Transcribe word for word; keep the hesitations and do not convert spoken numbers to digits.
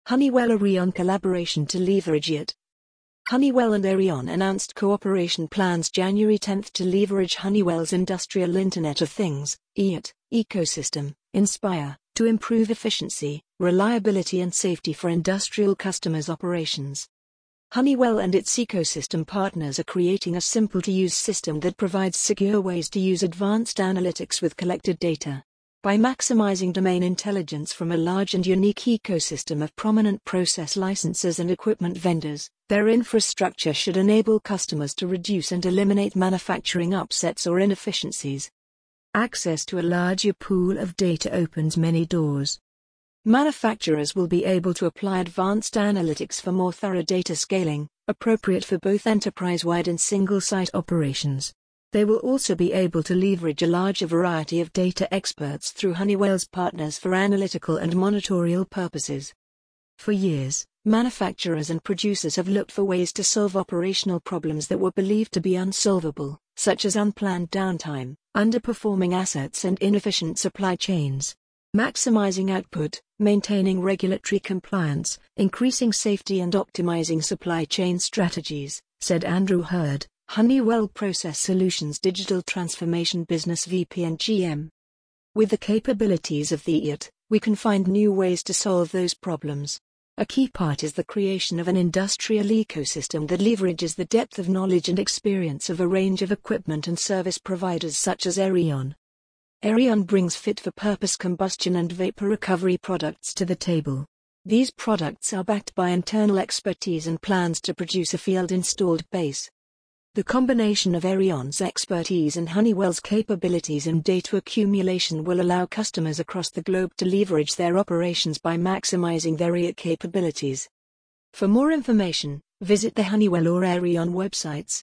Honeywell Arion collaboration to leverage I O T. Honeywell and Arion announced cooperation plans January tenth to leverage Honeywell's Industrial Internet of Things (I O T) ecosystem, Inspire, to improve efficiency, reliability and safety for industrial customers' operations. Honeywell and its ecosystem partners are creating a simple-to-use system that provides secure ways to use advanced analytics with collected data. By maximizing domain intelligence from a large and unique ecosystem of prominent process licensors and equipment vendors, their infrastructure should enable customers to reduce and eliminate manufacturing upsets or inefficiencies. Access to a larger pool of data opens many doors. Manufacturers will be able to apply advanced analytics for more thorough data scaling, appropriate for both enterprise-wide and single-site operations. They will also be able to leverage a larger variety of data experts through Honeywell's partners for analytical and monitorial purposes. For years, manufacturers and producers have looked for ways to solve operational problems that were believed to be unsolvable, such as unplanned downtime, underperforming assets and inefficient supply chains. Maximizing output, maintaining regulatory compliance, increasing safety and optimizing supply chain strategies, said Andrew Hurd, Honeywell Process Solutions Digital Transformation Business V P and G M. With the capabilities of the I O T, we can find new ways to solve those problems. A key part is the creation of an industrial ecosystem that leverages the depth of knowledge and experience of a range of equipment and service providers such as Arion. Arion brings fit-for-purpose combustion and vapor recovery products to the table. These products are backed by internal expertise and plans to produce a field-installed base. The combination of Arion's expertise and Honeywell's capabilities in data accumulation will allow customers across the globe to leverage their operations by maximizing their I O T capabilities. For more information, visit the Honeywell or Arion websites.